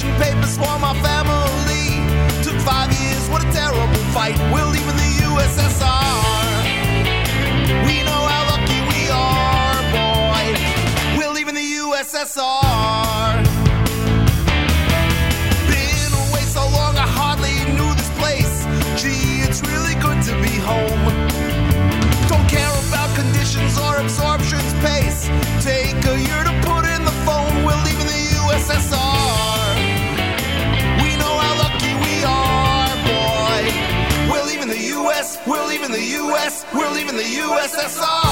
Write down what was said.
Pushing papers for my family. Took 5 years, what a terrible fight. We're leaving the USSR. We know how lucky we are, boy. We're leaving the USSR. Been away so long I hardly knew this place. Gee, it's really good to be home. Don't care about conditions or absorption's pace. Take a year to put in the phone. We're leaving the USSR. We know how lucky we are, boy. We're leaving the US, we're leaving the US, we're leaving the USSR.